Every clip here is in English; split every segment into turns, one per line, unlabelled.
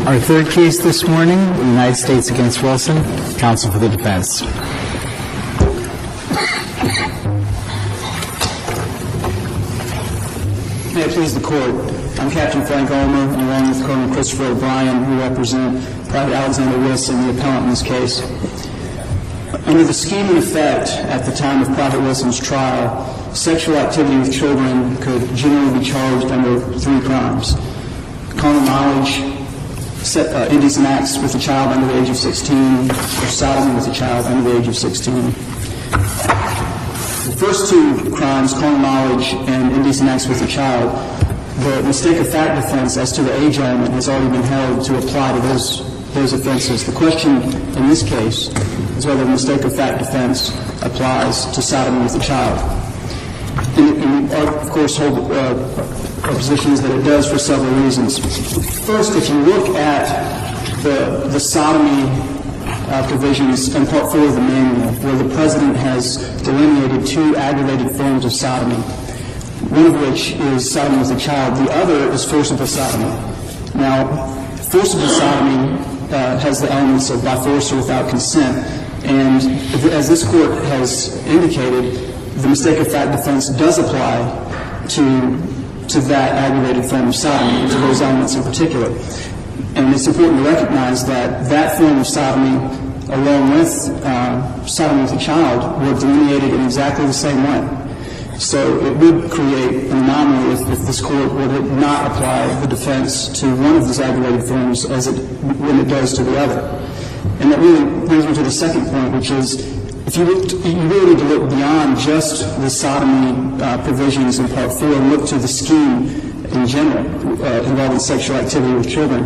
Our third case this morning, the United States against Wilson. Counsel for the defense.
May it please the Court. I'm Captain Frank Ulmer, and along with Colonel Christopher O'Brien, who represent Private Alexander Wilson, the appellant in this case. Under the scheme in effect at the time of Private Wilson's trial, sexual activity with children could generally be charged under 3 crimes: carnal knowledge, indecent acts with a child under the age of 16, or sodomy with a child under the age of 16. The first 2 crimes, carnal knowledge and indecent acts with a child, the mistake of fact defense as to the age element has already been held to apply to those offenses. The question in this case is whether the mistake of fact defense applies to sodomy with a child. And we, of course, hold our position is that it does for several reasons. First, if you look at the sodomy provisions in Part 4 of the manual, where the President has delineated 2 aggravated forms of sodomy, one of which is sodomy with a child, the other is forcible sodomy. Now, forcible sodomy has the elements of by force or without consent, and as this Court has indicated, the mistake of fact defense does apply to that aggravated form of sodomy, to those elements in particular. And it's important to recognize that that form of sodomy, along with sodomy with a child, were delineated in exactly the same way. So it would create an anomaly if this Court would not apply the defense to one of these aggravated forms when it does to the other. And that really brings me to the second point, which is you really need to look beyond just the sodomy provisions in Part 4 and look to the scheme in general involving sexual activity with children.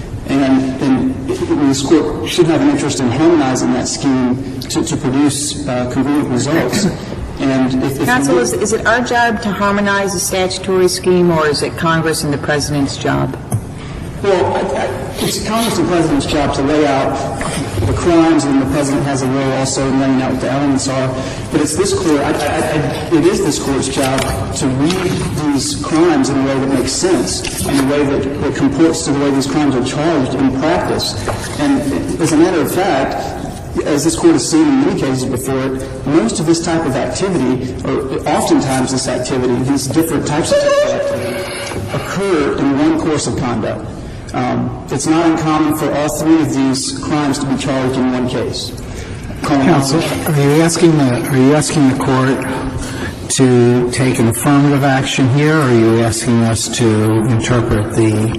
And this Court should have an interest in harmonizing that scheme to produce congruent results. And
Counsel, is it our job to harmonize the statutory scheme, or is it Congress and the President's job?
Well, it's Congress and the President's job to lay out the crimes, and the President has a role also in laying out what the elements are. But it's this Court, it is this Court's job to read these crimes in a way that makes sense, in a way that comports to the way these crimes are charged in practice. And as a matter of fact, as this Court has seen in many cases before, most of this type of activity, or oftentimes this activity, these different types of activity, occur in one course of conduct. It's not uncommon for all 3 of these crimes to be charged in one case.
Counsel, are you asking the Court to take an affirmative action here, or are you asking us to interpret the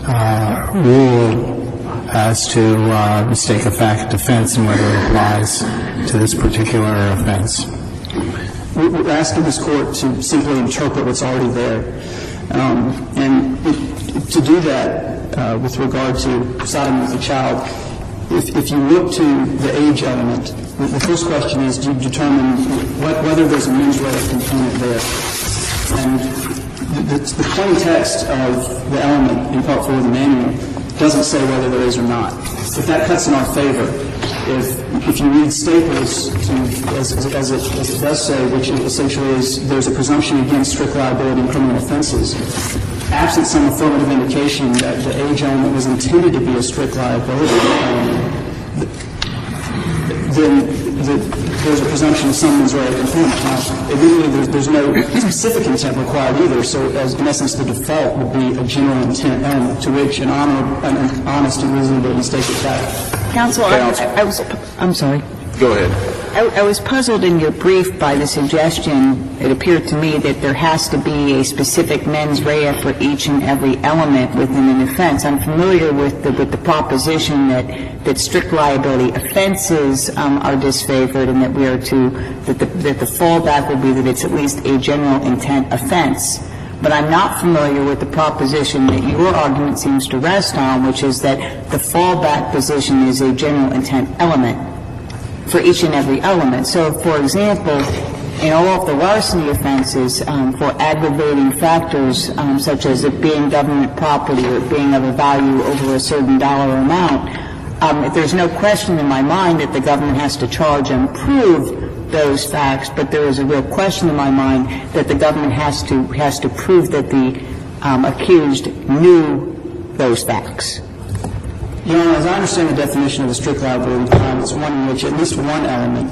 rule as to mistake of fact defense and whether it applies to this particular offense?
We're asking this Court to simply interpret what's already there. And to do that, with regard to sodomy with a child, if you look to the age element, the first question is, do you determine whether there's a mens rea component there? And the plain text of the element in Part 4 of the manual doesn't say whether there is or not. If that cuts in our favor, if you read Staples as it does say, which essentially is there's a presumption against strict liability in criminal offenses, absent some affirmative indication that the age element was intended to be a strict liability, then there's a presumption of some mens rea component. Now, admittedly, there's no specific intent required either, so in essence the default would be a general intent element to which an honest and reasonable mistake of fact.
Counsel, I'm sorry.
Go ahead.
I was puzzled in your brief by the suggestion, it appeared to me, that there has to be a specific mens rea for each and every element within an offense. I'm familiar with the proposition that strict liability offenses are disfavored and that we are that the fallback would be that it's at least a general intent offense. But I'm not familiar with the proposition that your argument seems to rest on, which is that the fallback position is a general intent element for each and every element. So, for example, in all of the larceny offenses, for aggravating factors such as it being government property or it being of a value over a certain dollar amount, there's no question in my mind that the government has to charge and prove those facts, but there is a real question in my mind that the government has to prove that the accused knew those facts.
Your Honor, as I understand the definition of a strict liability crime, it's one in which at least one element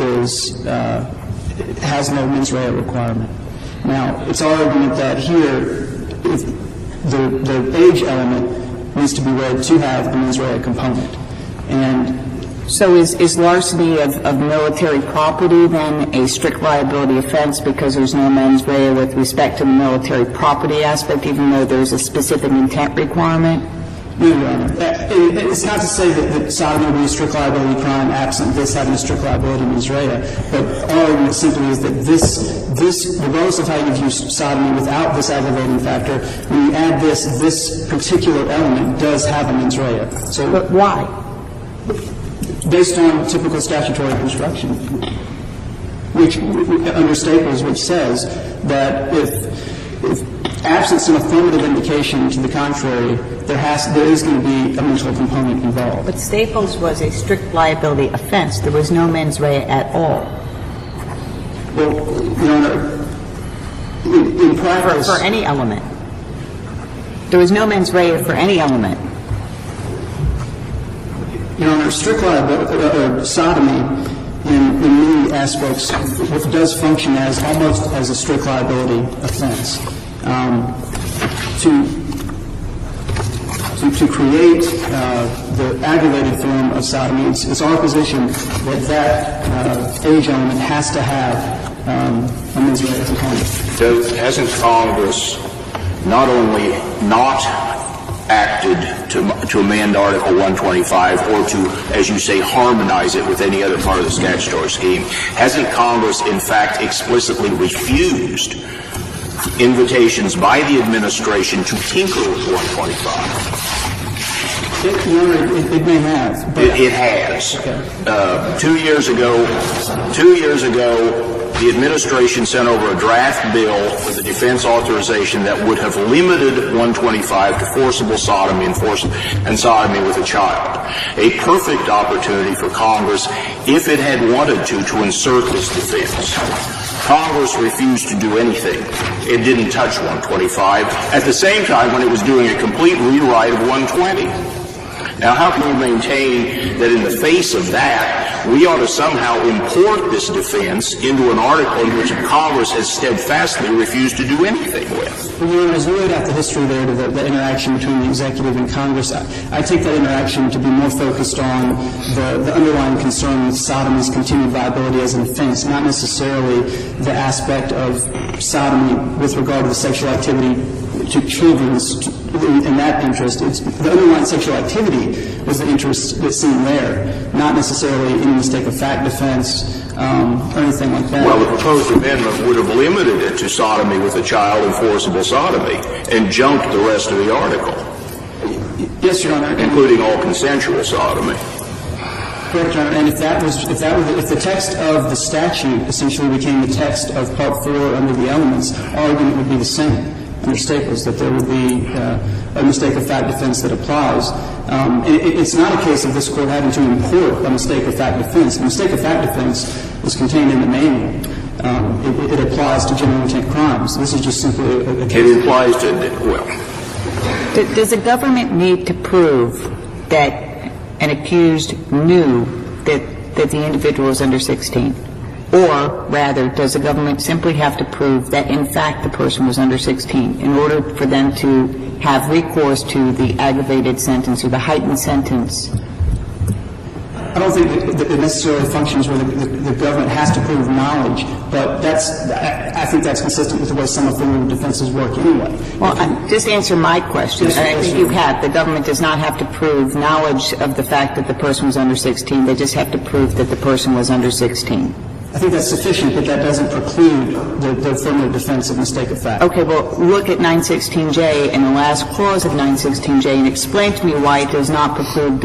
has no mens rea requirement. Now, it's our argument that here, if the age element needs to be read to have a mens rea component. And
so is larceny of military property then a strict liability offense because there's no mens rea with respect to the military property aspect, even though there's a specific intent requirement?
No, Your Honor. It's not to say that sodomy would be a strict liability crime absent this having a strict liability mens rea, but our argument simply is that this, regardless of how you view sodomy without this aggravating factor, when you add this particular element does have a mens rea. So,
but why?
Based on typical statutory construction, which under Staples, which says that if absent some affirmative indication to the contrary, there is going to be a mental component involved.
But Staples was a strict liability offense. There was no mens rea at all.
Well, Your Honor, in practice,
for any element, there was no mens rea for any element.
Your Honor, strict liability, sodomy, in many aspects, does function as almost as a strict liability offense. To create the aggravated form of sodomy, it's our position that age element has to have a mens rea component.
Hasn't Congress not only not acted to amend Article 125 or to, as you say, harmonize it with any other part of the statutory scheme, hasn't Congress, in fact, explicitly refused invitations by the administration to tinker with 125?
Your Honor, it may have. But
it has.
Okay.
2 years ago, the administration sent over a draft bill with a defense authorization that would have limited 125 to forcible sodomy and sodomy with a child. A perfect opportunity for Congress, if it had wanted to insert this defense. Congress refused to do anything. It didn't touch 125 at the same time when it was doing a complete rewrite of 120. Now, how can you maintain that in the face of that, we ought to somehow import this defense into an article in which Congress has steadfastly refused to do anything with?
Well, Your Honor, as we laid out the history there to the interaction between the executive and Congress, I take that interaction to be more focused on the underlying concern with sodomy's continued viability as an offense, not necessarily the aspect of sodomy with regard to the sexual activity to children's in that interest. It's the underlying sexual activity was the interest that's seen there, not necessarily any mistake of fact defense or anything like that.
Well, the proposed amendment would have limited it to sodomy with a child and forcible sodomy and junked the rest of the article.
Yes, Your Honor.
Including all consensual sodomy.
Correct, Your Honor. And if the text of the statute essentially became the text of Part 4 under the elements, our argument would be the same. Under Staples, that there would be a mistake of fact defense that applies. It's not a case of this Court having to import a mistake of fact defense. The mistake of fact defense is contained in the manual. It applies to general intent crimes. This is just simply a case.
It applies to, well.
Does the government need to prove that an accused knew that the individual was under 16? Or, rather, does the government simply have to prove that, in fact, the person was under 16 in order for them to have recourse to the aggravated sentence or the heightened sentence?
I don't think that it necessarily functions where the government has to prove knowledge, but I think that's consistent with the way some affirmative defenses work anyway.
Well, just answer my question.
Yes,
I think you have. The government does not have to prove knowledge of the fact that the person was under 16. They just have to prove that the person was under 16.
I think that's sufficient, but that doesn't preclude the affirmative defense of mistake of fact.
Okay, well, look at 916J and the last clause of 916J and explain to me why it does not preclude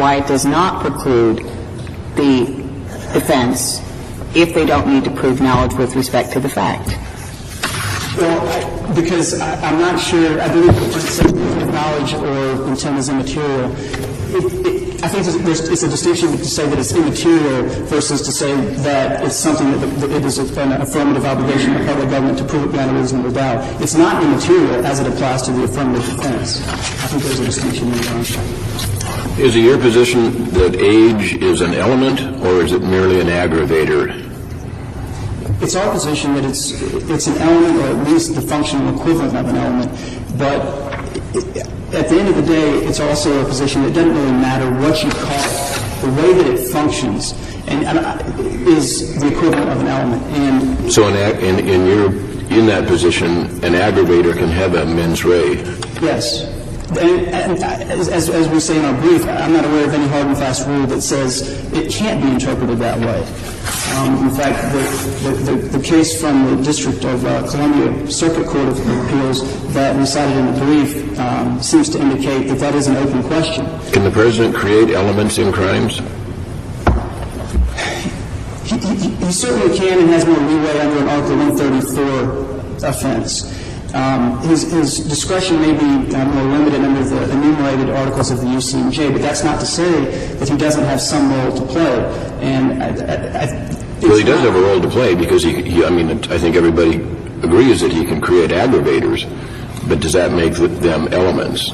the defense if they don't need to prove knowledge with respect to the fact.
Well, because I'm not sure. I believe that knowledge or intent is immaterial. I think it's a distinction to say that it's immaterial versus to say that it's something that it is an affirmative obligation of the public government to prove it beyond a reasonable doubt. It's not immaterial as it applies to the affirmative defense. I think there's a distinction in the
Is it your position that age is an element, or is it merely an aggravator?
It's our position that it's an element, or at least the functional equivalent of an element. But at the end of the day, it's also a position that doesn't really matter what you call it. The way that it functions is the equivalent of an element. And
so in that position, an aggravator can have a mens rea.
Yes. And as we say in our brief, I'm not aware of any hard and fast rule that says it can't be interpreted that way. In fact, the case from the District of Columbia Circuit Court of Appeals that we cited in the brief seems to indicate that that is an open question.
Can the president create elements in crimes?
He certainly can and has more leeway under an Article 134 offense. His discretion may be more limited under the enumerated articles of the UCMJ, but that's not to say that he doesn't have some role to play. And
well, he does have a role to play because I think everybody agrees that he can create aggravators, but does that make them elements?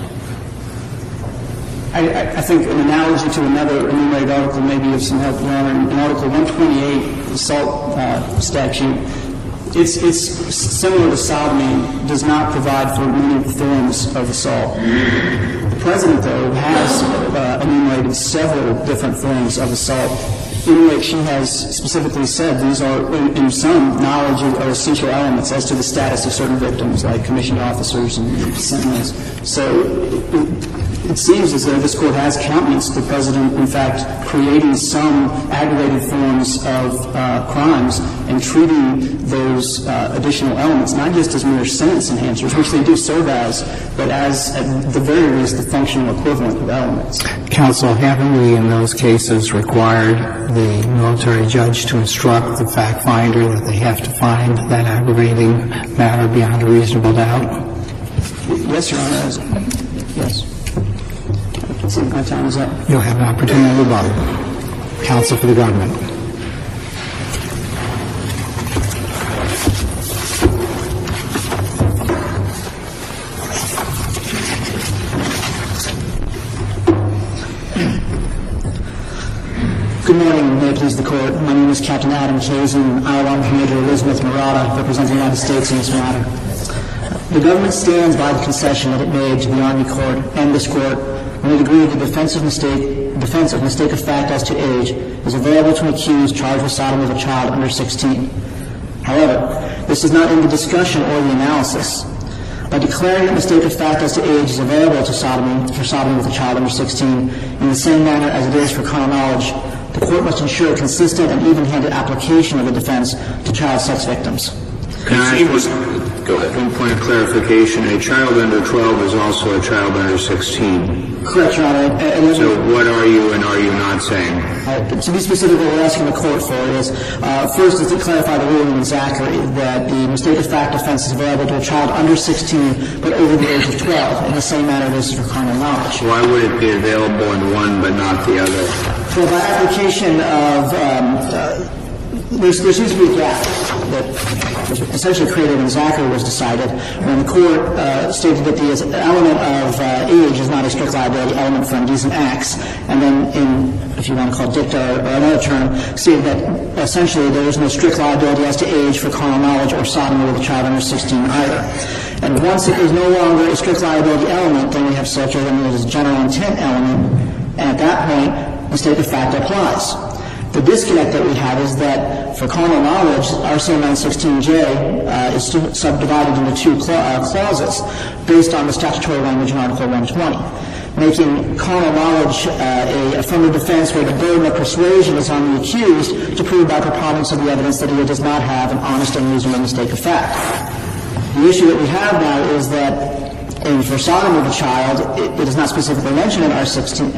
I think an analogy to another enumerated article may be of some help, Your Honor. In Article 128, the assault statute, it's similar to sodomy, does not provide for many forms of assault. The President, though, has enumerated several different forms of assault in which he has specifically said these are, in some knowledge, are essential elements as to the status of certain victims, like commissioned officers and sentinels. So it seems as though this Court has countenanced the President, in fact, creating some aggravated forms of crimes and treating those additional elements, not just as mere sentence enhancers, which they do serve as, but as, at the very least, the functional equivalent of elements.
Counsel, haven't we in those cases required the military judge to instruct the fact finder that they have to find that aggravating matter beyond a reasonable doubt?
Yes, Your Honor. Yes. I see my time is up.
You'll have an opportunity to rebuttal. Counsel for the government.
Good morning. May it please the Court. My name is Captain Adam Kazin. I, along with Major Elizabeth Murata, represent the United States in this matter. The government stands by the concession that it made to the Army Court and this Court when it agreed the defense of mistake of fact as to age is available to an accused charged with sodomy of a child under 16. However, this is not in the discussion or the analysis. By declaring that mistake of fact as to age is available to sodomy with a child under 16 in the same manner as it is for carnal knowledge, the Court must ensure a consistent and even-handed application of the defense to child sex victims.
Can I go ahead. One point of clarification. A child under 12 is also a child under 16.
Correct, Your Honor.
So what are you and are you not saying?
To be specific, what we're asking the Court for is, first, is to clarify the ruling in Zachary that the mistake of fact offense is available to a child under 16 but over the age of 12 in the same manner as for carnal knowledge.
Why would it be available in one but not the other?
Well, by application of there seems to be a gap that was essentially created when Zachary was decided, when the Court stated that the element of age is not a strict liability element for indecent acts, and then in, if you want to call it dicta or another term, stated that essentially there is no strict liability as to age for carnal knowledge or sodomy with a child under 16 either. And once it is no longer a strict liability element, then we have such a general intent element, and at that point, mistake of fact applies. The disconnect that we have is that for carnal knowledge, RCA 916J is subdivided into two clauses based on the statutory language in Article 120, making carnal knowledge a affirmative defense where the burden of persuasion is on the accused to prove by preponderance of the evidence that he does not have an honest and reasonable mistake of fact. The issue that we have now is that for sodomy of a child, it is not specifically mentioned in RCA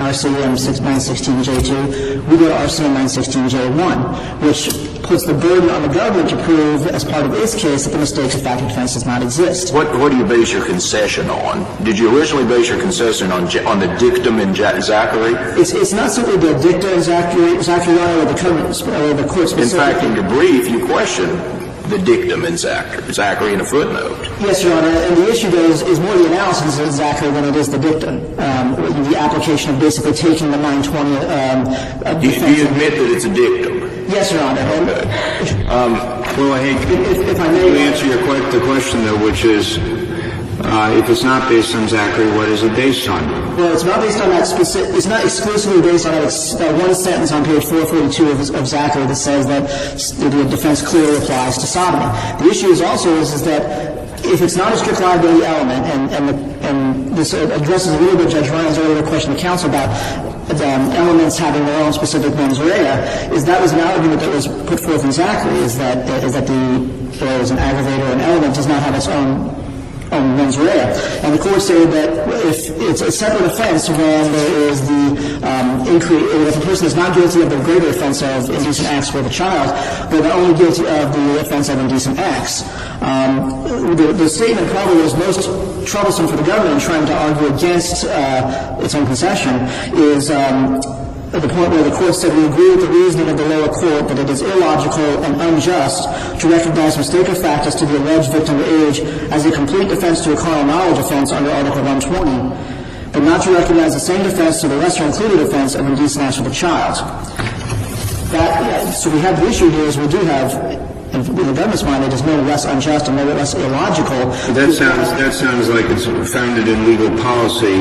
916J2. We go to RCA 916J1, which puts the burden on the government to prove, as part of its case, that the mistake of fact defense does not exist.
What do you base your concession on? Did you originally base your concession on the dictum in Zachary?
It's not simply the dictum in Zachary or the Court specifically.
In fact, in your brief, you question the dictum in Zachary in a footnote.
Yes, Your Honor, and the issue though is more the analysis of Zachary than it is the dictum. The application of basically taking the 920
Do you admit that it's a dictum?
Yes, Your Honor.
Well, hey,
if I may
answer the question, though, which is, if it's not based on Zachary, what is it based on?
Well, it's not based on that specific. It's not exclusively based on that one sentence on page 442 of Zachary that says that the defense clearly applies to sodomy. The issue is also is that if it's not a strict liability element, and this addresses a little bit Judge Ryan's earlier question to counsel about elements having their own specific mens rea, is that was an argument that was put forth in Zachary, is that there is an aggravator or an element does not have its own mens rea. And the court stated that if it's a separate offense when there is the if a person is not guilty of the greater offense of indecent acts with a child, but they're only guilty of the offense of indecent acts. The statement probably was most troublesome for the government in trying to argue against its own concession is at the point where the court said we agree with the reasoning of the lower court that it is illogical and unjust to recognize mistake of fact as to the alleged victim age as a complete defense to a carnal knowledge offense under Article 120, but not to recognize the same defense to the lesser included offense of indecent acts with a child. So we have the issue here is we do have, in the government's mind, it is no less unjust and no less illogical.
That sounds like it's founded in legal policy,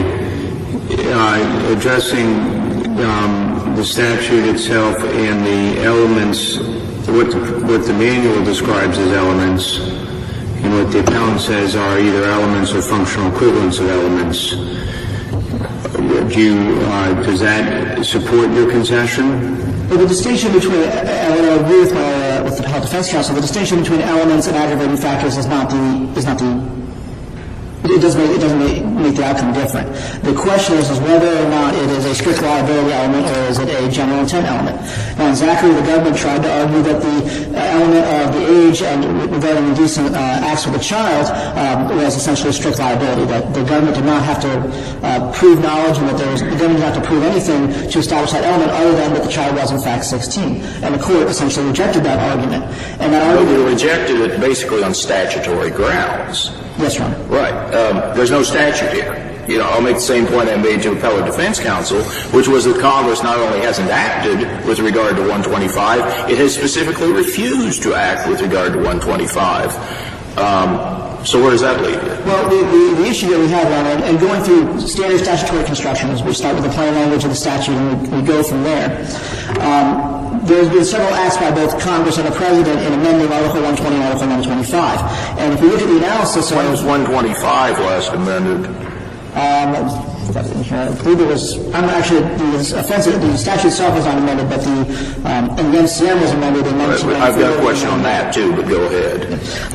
addressing the statute itself and the elements, what the manual describes as elements, and what the appellant says are either elements or functional equivalents of elements. Does that support your concession?
Well, the distinction between, and I agree with the appellate defense counsel, the distinction between elements and aggravating factors is not the it doesn't make the outcome different. The question is whether or not it is a strict liability element or is it a general intent element. Now, in Zachary, the government tried to argue that the element of the age and regarding indecent acts with a child was essentially a strict liability, that the government did not have to prove knowledge and that the government did not have to prove anything to establish that element other than that the child was in fact 16. And the court essentially rejected that argument. And that argument...
But we rejected it basically on statutory grounds.
Yes, Your Honor.
Right. There's no statute here. You know, I'll make the same point I made to appellate defense counsel, which was that Congress not only hasn't acted with regard to 125, it has specifically refused to act with regard to 125. So where does that leave you?
Well, the issue that we have, Your Honor, and going through standard statutory construction, is we start with the plain language of the statute and we go from there. There's been several acts by both Congress and the President in amending Article 120 and Article 125. And if we look at the analysis of...
When was 125 last amended?
I believe it was... the statute itself was not amended, but the NCM was amended in 1994.
I've got a question on that, too, but go ahead.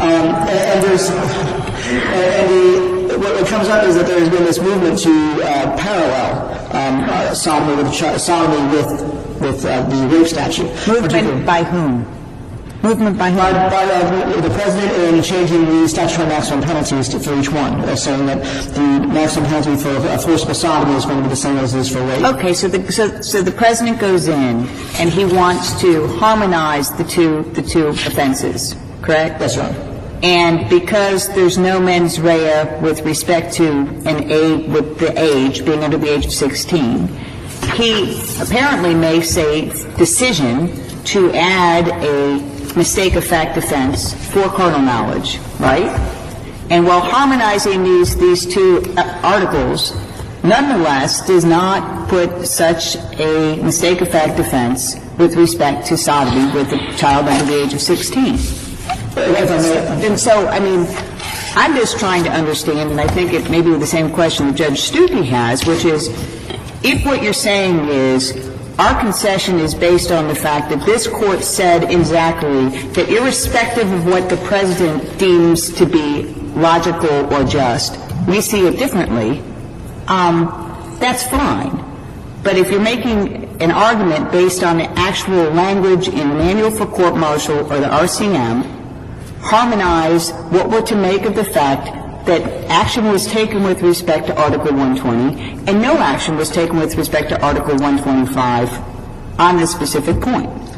What comes up is that there has been this movement to parallel sodomy with the rape statute.
Movement by whom? Movement by whom?
By the President in changing the statutory maximum penalties for each one, saying that the maximum penalty for forcible sodomy is going to be the same as it is for rape.
Okay, so the President goes in and he wants to harmonize the two offenses, correct?
That's right.
And because there's no mens rea with respect to with the age, being under the age of 16, he apparently makes a decision to add a mistake of fact offense for carnal knowledge, right? And while harmonizing these two articles, nonetheless does not put such a mistake of fact offense with respect to sodomy with a child under the age of 16. And so, I mean, I'm just trying to understand, and I think it may be the same question that Judge Stuckey has, which is, if what you're saying is our concession is based on the fact that this Court said in Zachary that irrespective of what the President deems to be logical or just, we see it differently, that's fine. But if you're making an argument based on the actual language in the Manual for Court-Martial or the RCM, harmonize what we're to make of the fact that action was taken with respect to Article 120 and no action was taken with respect to Article 125 on this specific point.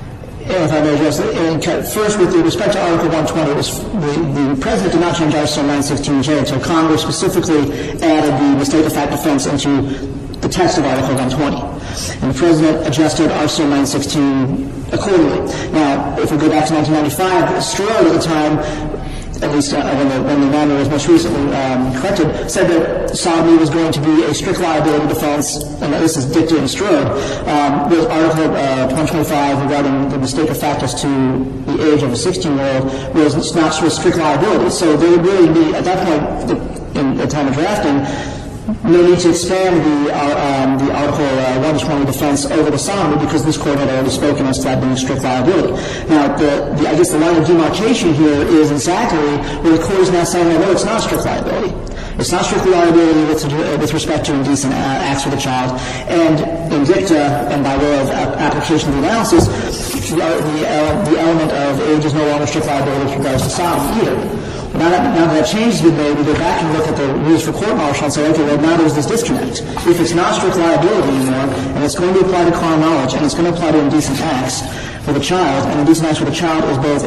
If I may address it, first, with respect to Article 120, the President did not change Article 916J until Congress specifically added the mistake of fact defense into the text of Article 120. And the President adjusted Article 916 accordingly. Now, if we go back to 1995, Strode at the time, at least when the manual was most recently corrected, said that sodomy was going to be a strict liability defense, and this is dicta in Strode, with Article 125 regarding the mistake of fact as to the age of a 16-year-old was not strict liability. So there would really be, at that point in the time of drafting, no need to expand the Article 120 defense over the sodomy because this Court had already spoken as to that being strict liability. Now, I guess the line of demarcation here is in Zachary where the Court is now saying, no, it's not strict liability. It's not strict liability with respect to indecent acts with a child. And in dicta, and by way of application of the analysis, the element of age is no longer strict liability with regards to sodomy either. Now that change has been made, we go back and look at the rules for court-martial and say, okay, well, now there's this disconnect. If it's not strict liability anymore, and it's going to apply to carnal knowledge, and it's going to apply to indecent acts with a child, and indecent acts with a child is both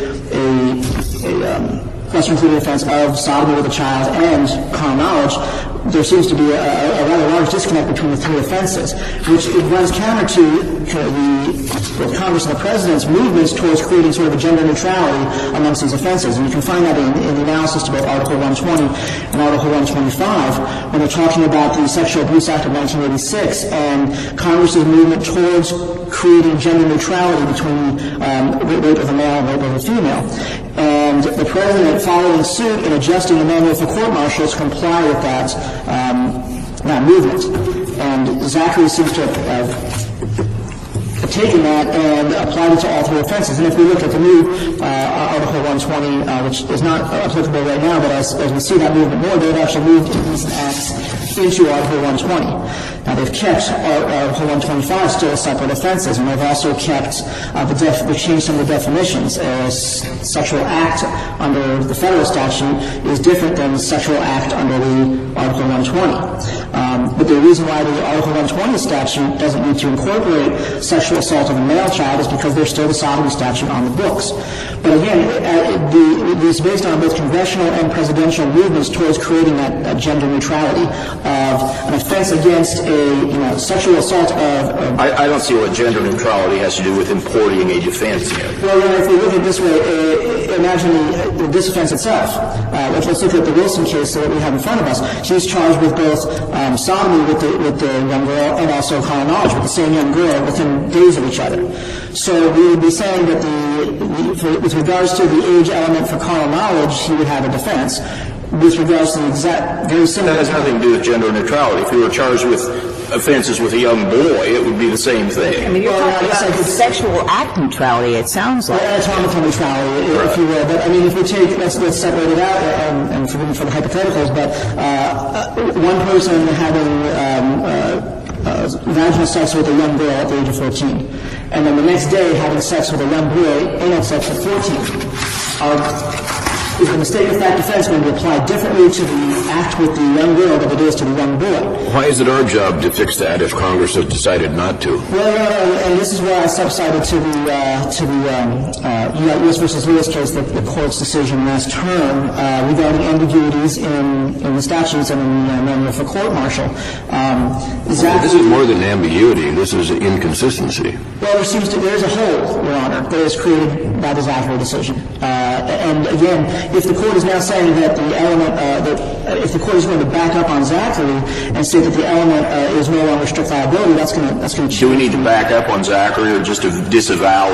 a lesser-included offense of sodomy with a child and carnal knowledge, there seems to be a rather large disconnect between the three offenses, which runs counter to the Congress and the President's movements towards creating sort of a gender neutrality amongst these offenses. And you can find that in the analysis to both Article 120 and Article 125 when they're talking about the Sexual Abuse Act of 1986 and Congress's movement towards creating gender neutrality between rape of a male and rape of a female. And the President following suit in adjusting the manual for court-martial to comply with that movement. And Zachary seems to have taken that and applied it to all three offenses. And if we look at the new Article 120, which is not applicable right now, but as we see that movement more, they've actually moved indecent acts into Article 120. Now, they've kept Article 125 still separate offenses, and they've also kept they've changed some of the definitions. Sexual act under the federal statute is different than sexual act under the Article 120. But the reason why the Article 120 statute doesn't need to incorporate sexual assault of a male child is because there's still the sodomy statute on the books. But again, it's based on both congressional and presidential movements towards creating that gender neutrality of an offense against a sexual assault of.
I don't see what gender neutrality has to do with importing a defense here.
Well, if we look at it this way, imagine this offense itself. Let's look at the Wilson case that we have in front of us. She's charged with both sodomy with the young girl and also carnal knowledge with the same young girl within days of each other. So we would be saying that with regards to the age element for carnal knowledge, he would have a defense. With regards to the exact, very similar.
That has nothing to do with gender neutrality. If you were charged with offenses with a young boy, it would be the same thing.
I mean, you're talking about sexual act neutrality, it sounds like.
Anatomical neutrality, if you will. But, I mean, if we take, let's separate it out, and forgive me for the hypotheticals, but one person having vaginal sex with a young girl at the age of 14, and then the next day having sex with a young boy, anal sex at 14, is the mistake of fact defense going to apply differently to the act with the young girl than it is to the young boy?
Why is it our job to fix that if Congress has decided not to?
Well, and this is why I subsided to the U.S. versus Lewis case, the Court's decision last term regarding ambiguities in the statutes and in the manual for court-martial.
This is more than ambiguity. This is inconsistency.
Well, there is a hole, Your Honor, that is created by the Zachary decision. And again, if the Court is now saying that the element, if the Court is going to back up on Zachary and say that the element is no longer strict liability, that's going to change.
Do we need to back up on Zachary or just to disavow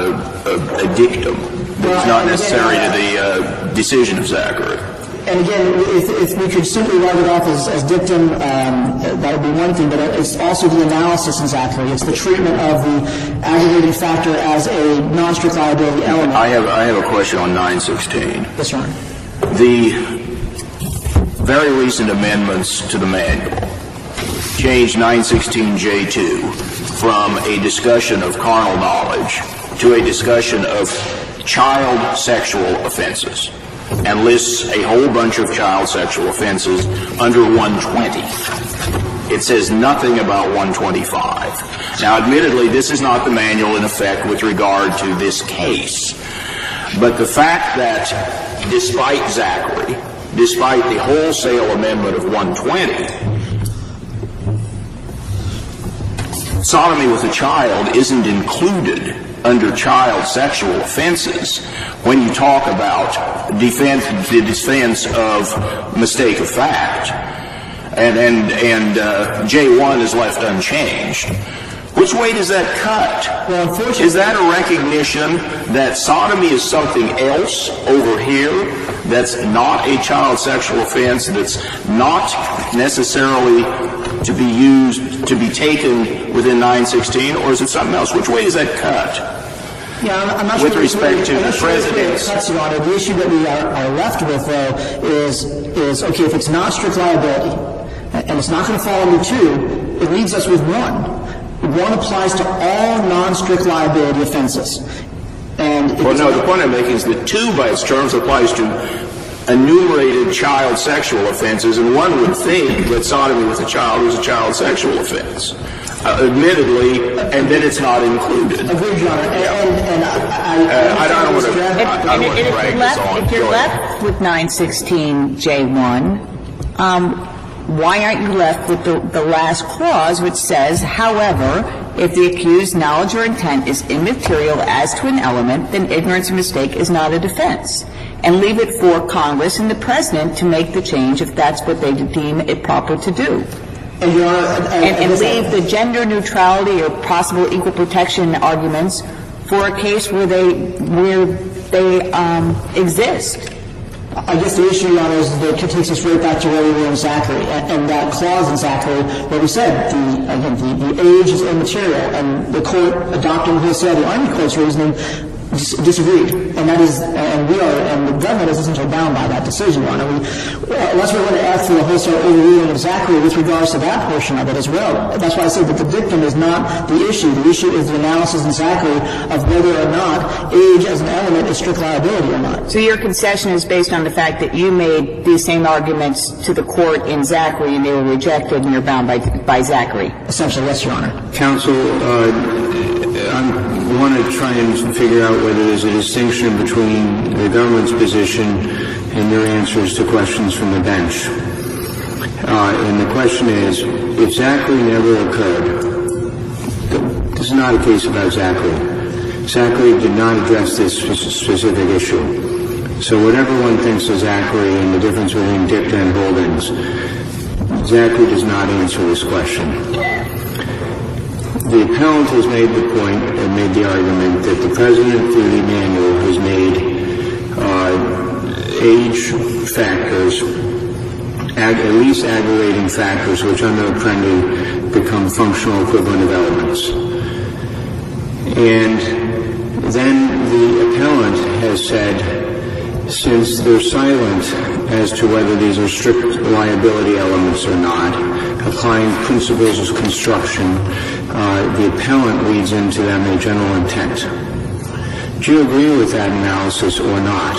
a dictum that's not necessary to the decision of Zachary?
And again, if we could simply write it off as dictum, that would be one thing, but it's also the analysis in Zachary. It's the treatment of the aggravating factor as a non-strict liability element. I
have a question on 916.
Yes, Your Honor.
The very recent amendments to the manual changed 916J2 from a discussion of carnal knowledge to a discussion of child sexual offenses, and lists a whole bunch of child sexual offenses under 120. It says nothing about 125. Now, admittedly, this is not the manual in effect with regard to this case. But the fact that despite Zachary, despite the wholesale amendment of 120, sodomy with a child isn't included under child sexual offenses when you talk about the defense of mistake of fact, and J1 is left unchanged. Which way does that cut?
Well, unfortunately,
is that a recognition that sodomy is something else over here that's not a child sexual offense, that's not necessarily to be used, to be taken within 916, or is it something else? Which way does that cut?
Yeah, I'm not
with
sure
respect to the president's.
The issue that we are left with, though, is okay, if it's not strict liability, and it's not going to fall under 2, it leaves us with 1. 1 applies to all non-strict liability offenses. And
well, no, the point I'm making is that 2, by its terms, applies to enumerated child sexual offenses, and one would think that sodomy with a child is a child sexual offense. Admittedly, and then it's not included.
Agreed, Your Honor. And
I don't want to drag this on.
If you're left with 916 J1, why aren't you left with the last clause, which says, however, if the accused's knowledge or intent is immaterial as to an element, then ignorance or mistake is not a defense, and leave it for Congress and the President to make the change if that's what they deem it proper to do.
And, Your Honor,
and leave the gender neutrality or possible equal protection arguments for a case where they exist.
I guess the issue, Your Honor, is that it takes us right back to where we were in Zachary, and that clause in Zachary where we said the age is immaterial, and the court adopting wholesale the Army Court's reasoning disagreed, and that is, and we are, and the government is essentially bound by that decision, Your Honor. Unless we're going to ask for a wholesale overruling of Zachary with regards to that portion of it as well. That's why I say that the victim is not the issue. The issue is the analysis in Zachary of whether or not age as an element is strict liability or not.
So your concession is based on the fact that you made these same arguments to the court in Zachary and they were rejected and you're bound by Zachary?
Essentially, yes, Your Honor.
Counsel, I want to try and figure out whether there's a distinction between the government's position and your answers to questions from the bench. And the question is, if Zachary never occurred, this is not a case about Zachary. Zachary did not address this specific issue. So whatever one thinks of Zachary and the difference between dicta and holdings, Zachary does not answer this question. The appellant has made the point and made the argument that the President through the manual has made age factors, at least aggravating factors, which under Apprendi become functional equivalent of elements. And then the appellant has said, since they're silent as to whether these are strict liability elements or not, applying principles of construction, the appellant leads into them a general intent. Do you agree with that analysis or not?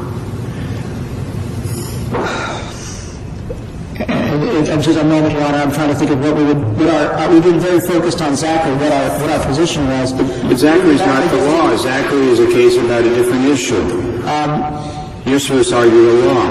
And just a moment, Your Honor, I'm trying to think of we've been very focused on Zachary, what our position was.
But Zachary's not the law. Zachary is a case about a different issue. You're supposed to argue the law.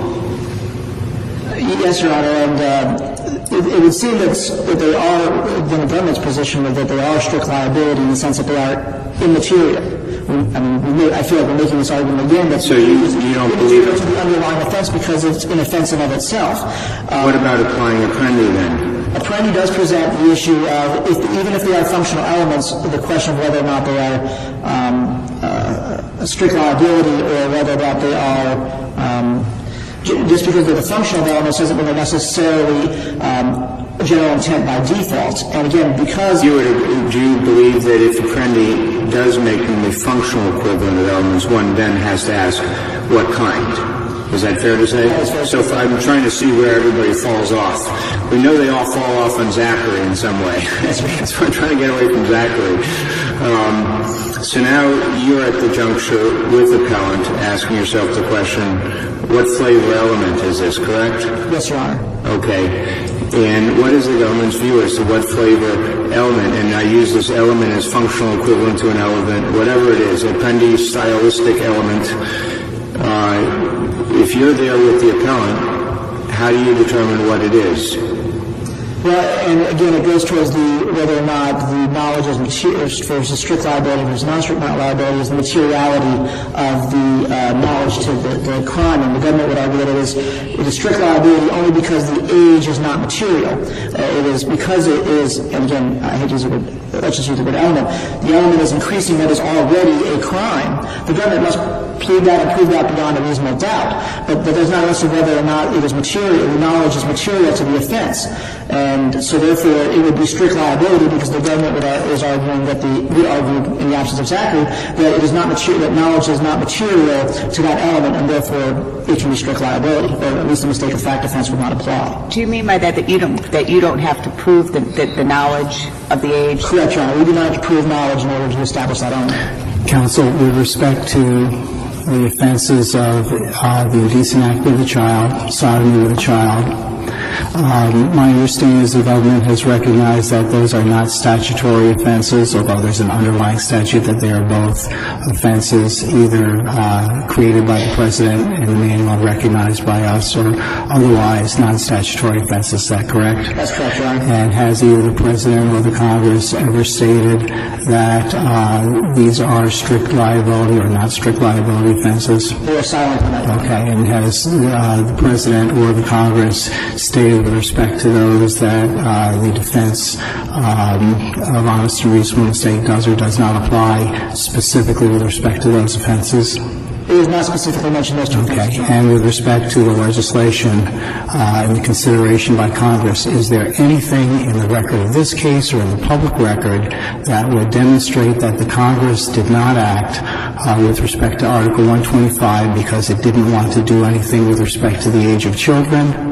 Yes, Your Honor, and it would seem that they are, in the government's position, that they are strict liability in the sense that they are immaterial. I feel like we're making this argument again. That
so you don't believe it?
To the underlying offense because it's inoffensive of itself.
What about applying Apprendi then?
Apprendi does present the issue of, even if they are functional elements, the question of whether or not they are strict liability or whether or not they are just because they're the functional elements doesn't mean they're necessarily general intent by default. And again, because
do you believe that if Apprendi does make them the functional equivalent of elements, one then has to ask what kind? Is that fair to say? So if I'm trying to see where everybody falls off. We know they all fall off on Zachary in some way. So I'm trying to get away from Zachary. So now you're at the juncture with the appellant asking yourself the question, what flavor element is this, correct?
Yes, Your Honor.
Okay. And what is the government's view as to what flavor element, and I use this element as functional equivalent to an element, whatever it is, Apprendi stylistic element. If you're there with the appellant, how do you determine what it is?
Well, and again, it goes towards whether or not the knowledge is versus strict liability versus non-strict liability is the materiality of the knowledge to the crime. And the government would argue that it is strict liability only because the age is not material. It is because it is, and again, I hate to use the word, let's just use the word element. The element is increasing what is already a crime. The government must plead that and prove that beyond a reasonable doubt. But there's not also whether or not it is material, the knowledge is material to the offense. And so therefore it would be strict liability because the government is arguing that would argue in the absence of Zachary that it is not material, that knowledge is not material to that element, and therefore it can be strict liability, or at least the mistake of fact offense would not apply.
Do you mean by that you don't have to prove the knowledge of the age?
Correct, Your Honor. We do not have to prove knowledge in order to establish that element.
Counsel, with respect to the offenses of the indecent act with a child, sodomy with a child, my understanding is the government has recognized that those are not statutory offenses, although there's an underlying statute that they are both offenses either created by the President and the manual recognized by us or otherwise non-statutory offenses. Is that correct?
That's correct, Your Honor.
And has either the President or the Congress ever stated that these are strict liability or not strict liability offenses?
They are silent on that.
Okay. And has the President or the Congress stated with respect to those that the defense of honest and reasonable mistake does or does not apply specifically with respect to those offenses?
It is not specifically mentioned those two offenses.
Okay. And with respect to the legislation and the consideration by Congress, is there anything in the record of this case or in the public record that would demonstrate that the Congress did not act with respect to Article 125 because it didn't want to do anything with respect to the age of children?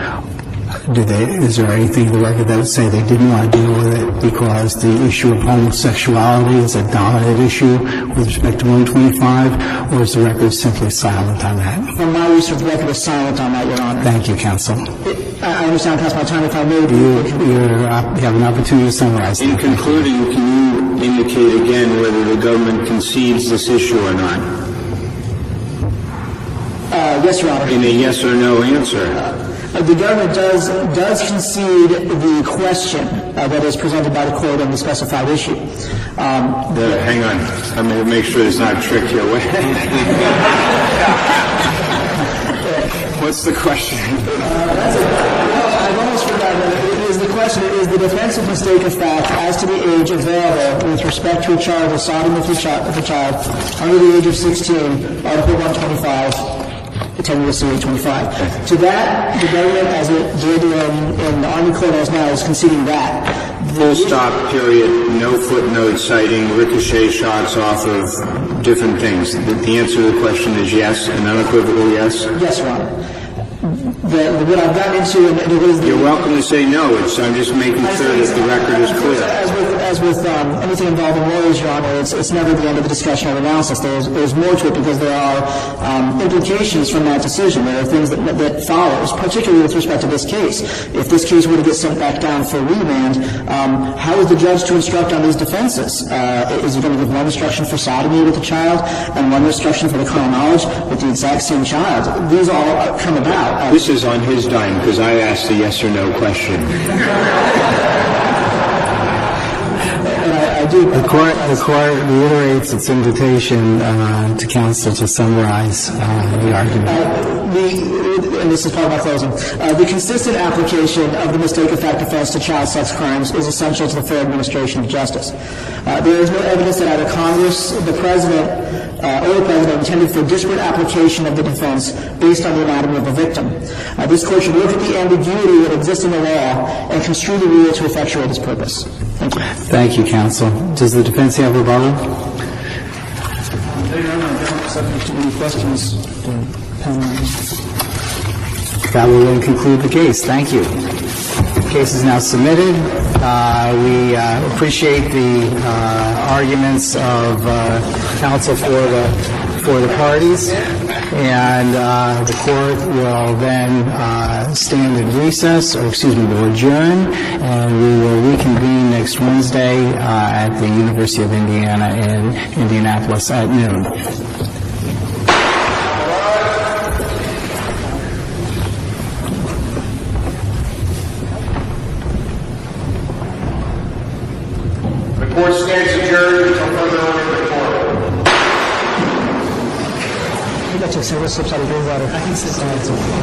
Is there anything in the record that would say they didn't want to deal with it because the issue of homosexuality is a dominant issue with respect to 125, or is the record simply silent on that?
From my research, the record is silent on that, Your Honor.
Thank you, counsel.
I understand past my time. If I may,
you have an opportunity to summarize.
In concluding, can you indicate again whether the government concedes this issue or not?
Yes, Your Honor.
In a yes or no answer.
The government does concede the question that is presented by the court on the specified issue.
Hang on. I'm going to make sure there's not a trick here. What's the question?
I've almost forgotten. The question is the defensive mistake of fact as to the age available with respect to a child with sodomy with a child under the age of 16, Article 125. 10 U.S.C. 825. To that, the government, as it did in the Army Court as now, is conceding that.
Full stop, period, no footnote citing ricochet shots off of different things. The answer to the question is yes, an unequivocal yes?
Yes, Your Honor. What I've gotten into, and it is...
You're welcome to say no. I'm just making sure that the record is clear.
As with anything involving lawyers, Your Honor, it's never the end of the discussion or analysis. There's more to it because there are implications from that decision. There are things that follows, particularly with respect to this case. If this case were to get sent back down for remand, how is the judge to instruct on these defenses? Is he going to give one instruction for sodomy with the child and one instruction for the carnal knowledge with the exact same child? These all come about.
This is on his dime because I asked a yes or no question.
The court reiterates its invitation to counsel to summarize the argument.
And this is part of my closing. The consistent application of the mistake of fact defense to child sex crimes is essential to the fair administration of justice. There is no evidence that either Congress, the President, or the President intended for disparate application of the defense based on the anatomy of the victim. This Court should look at the ambiguity that exists in the law and construe the rule to effectuate its purpose. Thank you.
Thank you, counsel. Does the defense have rebuttal?
Subject to any questions?
That will then conclude the case. Thank you. The case is now submitted. We appreciate the arguments of counsel for the parties. and the court will then stand in recess, or excuse me, will adjourn, and we will reconvene next Wednesday at the University of Indiana in Indianapolis at noon.
The court stands adjourned until further order of the court.
You got your silver slips out of your water. I can sit down.